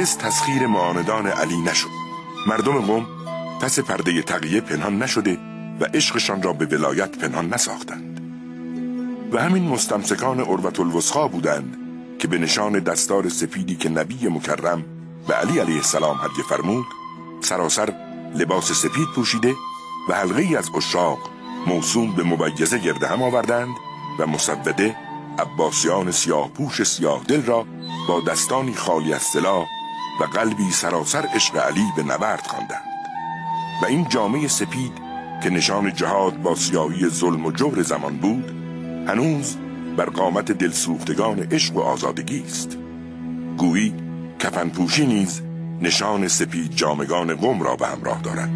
هرگز تسخیر معاندان علی نشد. مردم قم پس پرده تقیه پنهان نشده و عشقشان را به ولایت پنهان نساختند و همین مستمسکان عروة الوثقی بودند که به نشان دستار سپیدی که نبی مکرم به علی علیه السلام هدیه فرمود سراسر لباس سپید پوشیده و حلقه ای از عشاق موسوم به مبیزه گرد هم آوردند و مسوده عباسیان سیاه پوش سیاه دل را با دستانی خالی از سلاح و قلبی سراسر عشق علی به نبرد خواندند و این جامه سپید که نشان جهاد با سیاهی ظلم و جور زمان بود هنوز بر قامت دلسوختگان عشق و آزادگی است. گویی کفن پوشی نیز نشان سپید جامگان قم را به همراه دارد.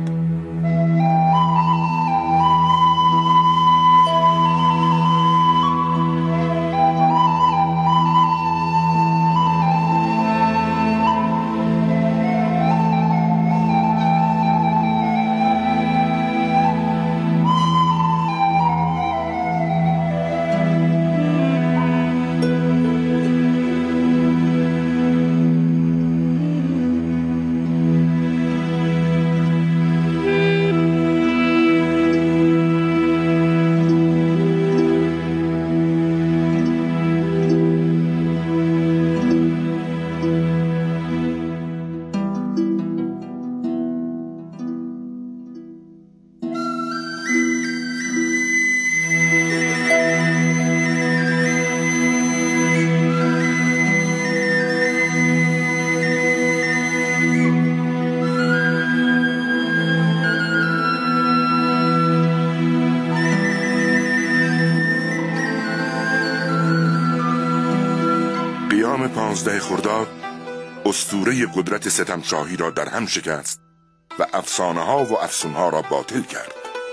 قیام 15 خرداد اسطوره قدرت ستمشاهی را در هم شکست و افسانه ها و افسون ها را باطل کرد.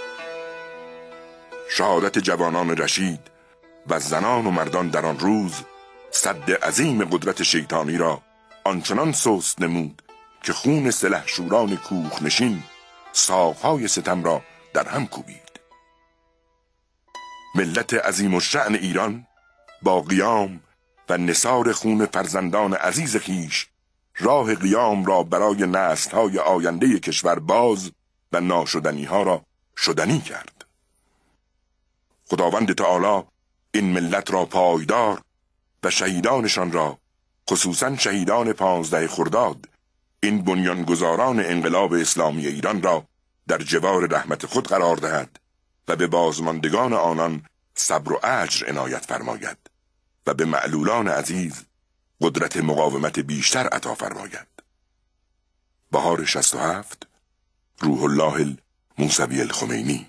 شهادت جوانان رشید و زنان و مردان در آن روز سد عظیم قدرت شیطانی را آنچنان سست نمود که خون سلحشوران کوه نشین ساقهای ستم را در هم کوبید. ملت عظیم الشأن ایران با قیام و نثار خون فرزندان عزیز خویش راه قیام را برای نسل‌های آینده کشور باز و ناشدنی‌ها را شدنی کرد. خداوند تعالی این ملت را پایدار و شهیدانشان را خصوصاً شهیدان 15 خرداد این بنیانگذاران انقلاب اسلامی ایران را در جوار رحمت خود قرار دهد و به بازماندگان آنان صبر و اجر عنایت فرماید و به معلولان عزیز قدرت مقاومت بیشتر عطا فرماید. بهار 67 روح الله الموسوی الخمینی.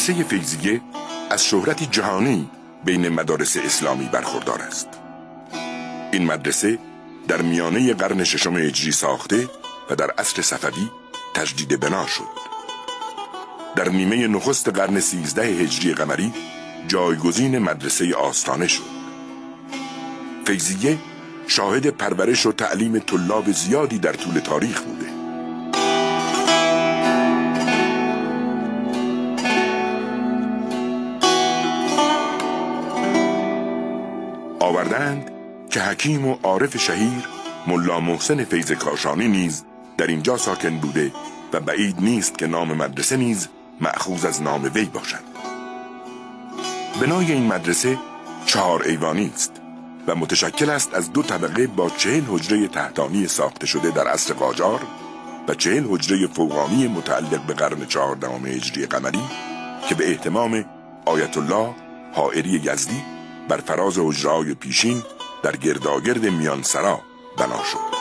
مدرسه فیضیه از شهرتی جهانی بین مدارس اسلامی برخوردار است. این مدرسه در میانه قرن ششم هجری ساخته و در عصر صفوی تجدید بنا شد. در نیمه نخست قرن 13 هجری قمری جایگزین مدرسه آستانه شد. فیضیه شاهد پرورش و تعلیم طلاب زیادی در طول تاریخ بوده. آوردند که حکیم و عارف شهیر ملا محسن فیض کاشانی نیز در اینجا ساکن بوده و بعید نیست که نام مدرسه نیز مأخوذ از نام وی باشد. بنای این مدرسه 4 ایوانی است و متشکل است از 2 طبقه با 40 حجره تحتانی ساخته شده در عصر قاجار و 40 حجره فوقانی متعلق به قرن 14 هجری قمری که به اهتمام آیت الله حائری یزدی بر فراز حجره‌های پیشین در گرداگرد میانسرا بنا شد.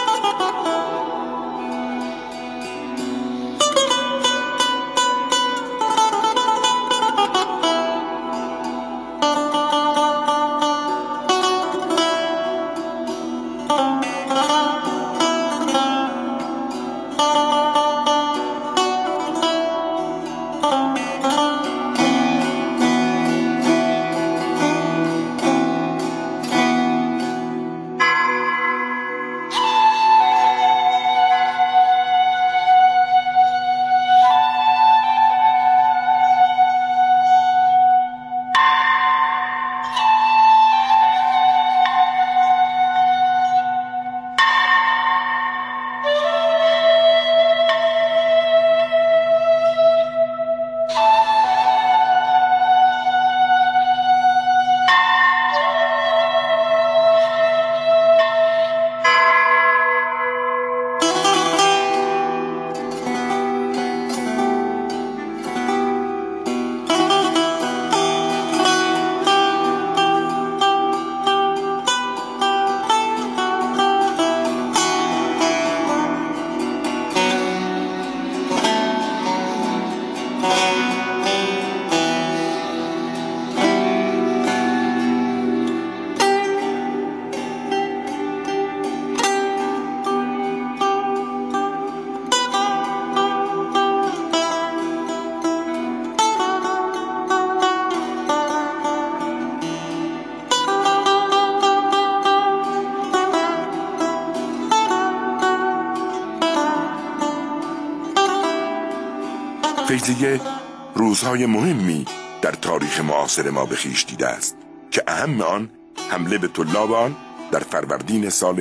فیضیه روزهای مهمی در تاریخ معاصر ما به خویش دیده است که اهم آن حمله به طلاب آن در فروردین سال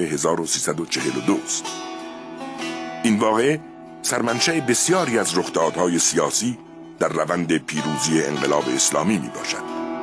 1342 است. این واقعه سرمنشأ بسیاری از رخدادهای سیاسی در روند پیروزی انقلاب اسلامی می باشد.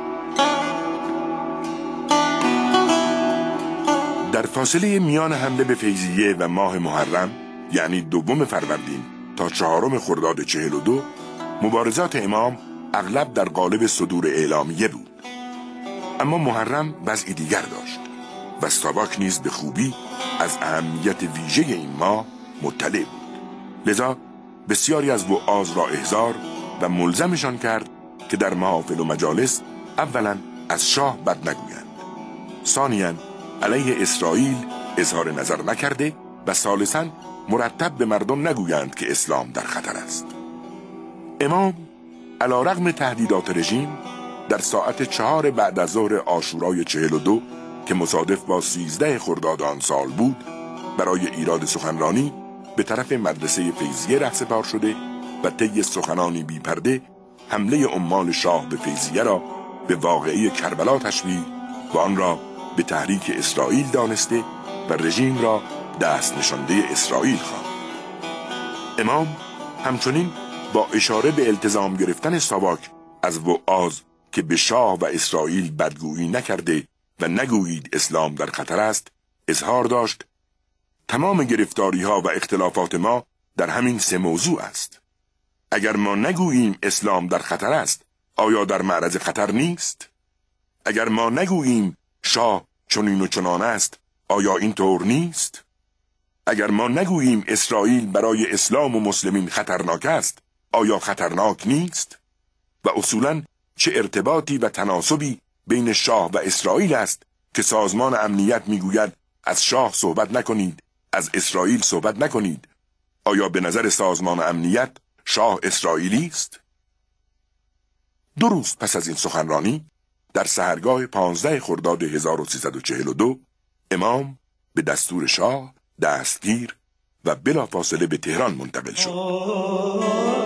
در فاصله میان حمله به فیضیه و ماه محرم یعنی 2 فروردین تا 4 خرداد 42 مبارزات امام اغلب در قالب صدور اعلامیه بود. اما محرم وضعی دیگر داشت و ساواک نیز به خوبی از اهمیت ویژه این ماه مطلع بود. لذا بسیاری از وعاظ را احضار و ملزمشان کرد که در محافل و مجالس اولا از شاه بد نگویند، ثانیاً علیه اسرائیل اظهار نظر نکرده و ثالثاً مرتب به مردم نگویند که اسلام در خطر است. امام علیرغم تهدیدات رژیم در ساعت 4 بعد از ظهر عاشورای 42 که مصادف با 13 خرداد آن سال بود برای ایراد سخنرانی به طرف مدرسه فیضیه رهسپار شده و طی سخنانی بی پرده حمله عمال شاه به فیضیه را به واقعه کربلا تشبیه و آن را به تحریک اسرائیل دانسته و رژیم را دست نشانده اسرائیل خواند. امام همچنین با اشاره به التزام گرفتن ساواک از وعاظ که به شاه و اسرائیل بدگویی نکرده و نگویید اسلام در خطر است اظهار داشت تمام گرفتاری ها و اختلافات ما در همین 3 موضوع است. اگر ما نگوییم اسلام در خطر است آیا در معرض خطر نیست؟ اگر ما نگوییم شاه چنین و چنان است آیا این طور نیست؟ اگر ما نگوییم اسرائیل برای اسلام و مسلمین خطرناک است آیا خطرناک نیست؟ و اصولاً چه ارتباطی و تناسبی بین شاه و اسرائیل است که سازمان امنیت میگوید از شاه صحبت نکنید، از اسرائیل صحبت نکنید. آیا به نظر سازمان امنیت شاه اسرائیلی است؟ 2 روز پس از این سخنرانی در سحرگاه 15 خرداد 1342 امام به دستور شاه دستگیر و بلافاصله به تهران منتقل شد.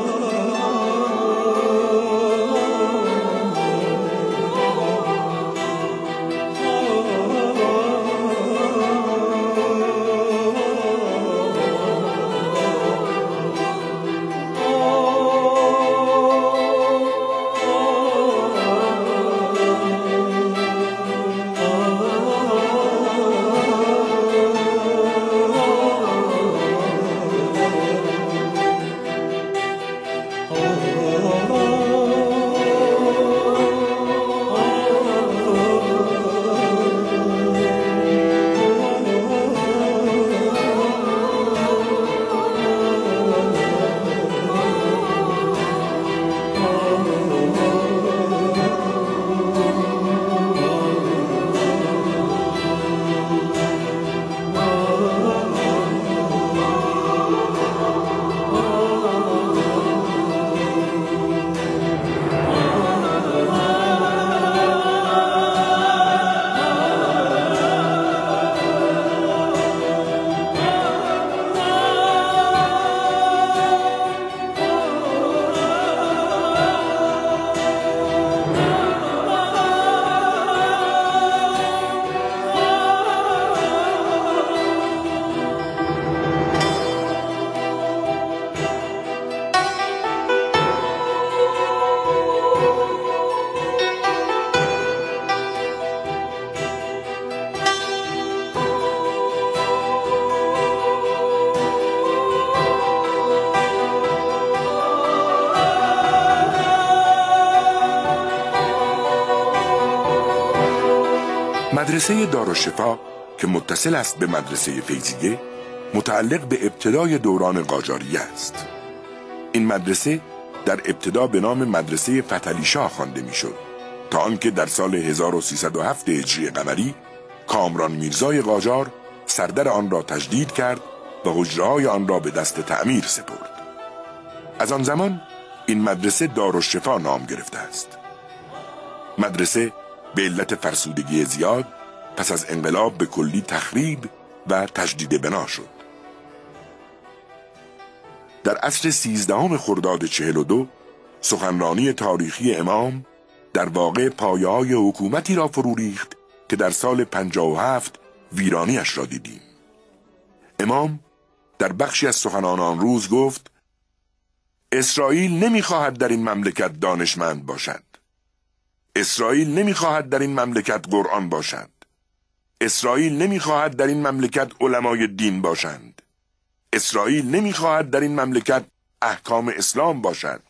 مدرسه دارالشفا که متصل است به مدرسه فیضیه متعلق به ابتدای دوران قاجاریه است. این مدرسه در ابتدا به نام مدرسه فتحعلی شاه خوانده میشد تا آنکه در سال 1307 هجری قمری کامران میرزای قاجار سردر آن را تجدید کرد و حجره‌های آن را به دست تعمیر سپرد. از آن زمان این مدرسه دارالشفا نام گرفته است. مدرسه به علت فرسودگی زیاد پس از انقلاب به کلی تخریب و تجدید بنا شد. در عصر 13 خرداد 42 سخنرانی تاریخی امام در واقع پایه‌های حکومتی را فرو ریخت که در سال 57 ویرانیش را دیدیم. امام در بخشی از سخنان آن روز گفت: اسرائیل نمیخواهد در این مملکت دانشمند باشد. اسرائیل نمیخواهد در این مملکت قرآن باشد. اسرائیل نمیخواهد در این مملکت علمای دین باشند. اسرائیل نمیخواهد در این مملکت احکام اسلام باشد.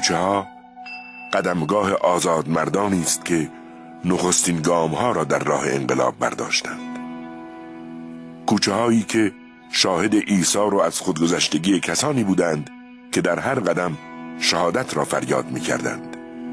کوچه ها قدمگاه آزاد مردانی است که نخستین گام ها را در راه انقلاب برداشتند. کوچه هایی که شاهد ایثار و از خودگذشتگی کسانی بودند که در هر قدم شهادت را فریاد می کردند.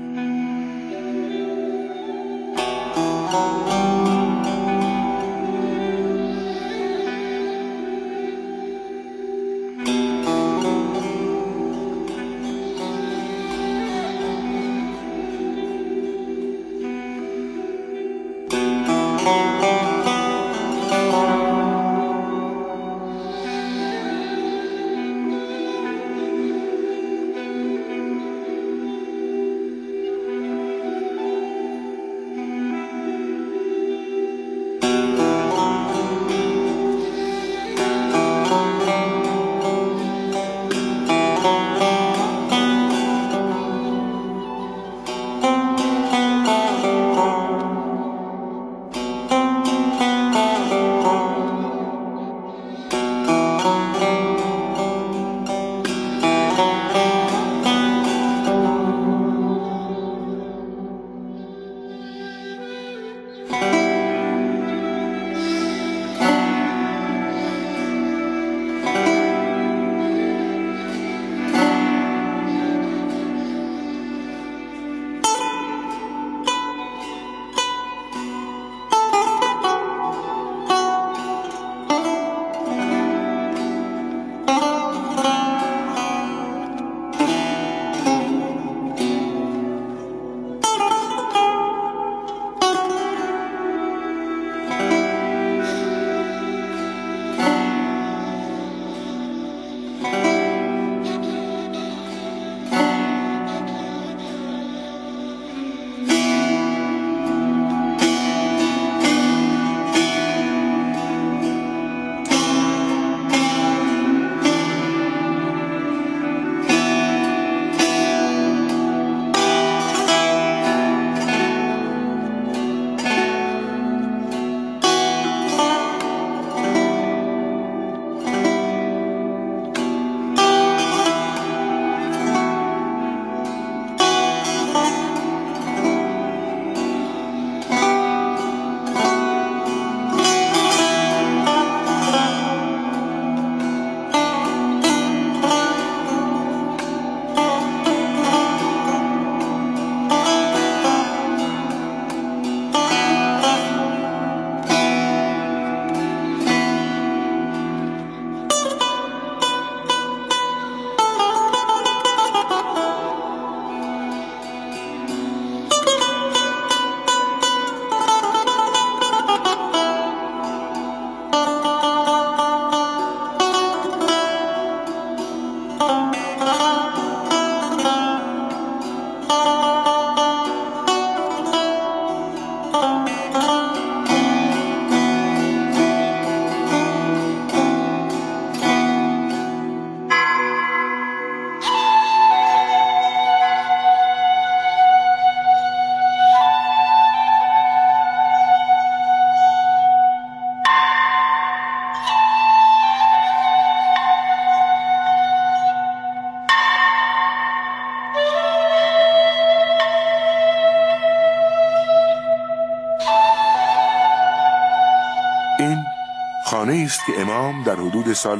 خانه است که امام در حدود سال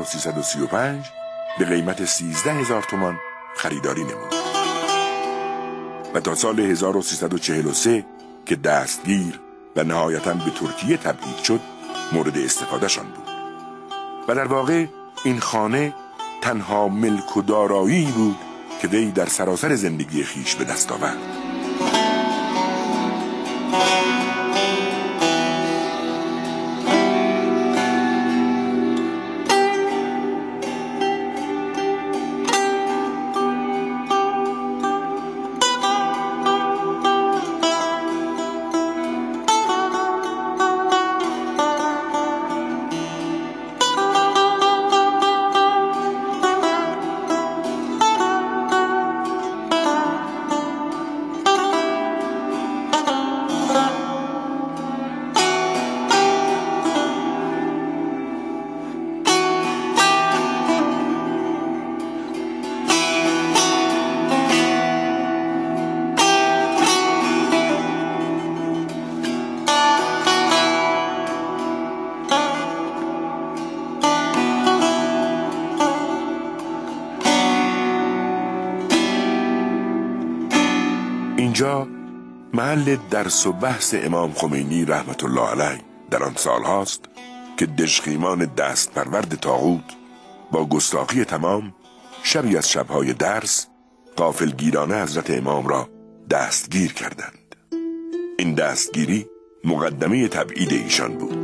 1335 به قیمت 13,000 تومان خریداری نمود و تا سال 1343 که دستگیر و نهایتاً به ترکیه تبعید شد مورد استفاده شان بود و در واقع این خانه تنها ملک و دارایی بود که وی در سراسر زندگی خیش به دست آورد. اینجا محل درس و بحث امام خمینی رحمت الله علیه در آن سال هاست که دژخیمان دست پرورد طاغوت با گستاخی تمام شبی از شبهای درس غافلگیرانه حضرت امام را دستگیر کردند. این دستگیری مقدمه تبعید ایشان بود.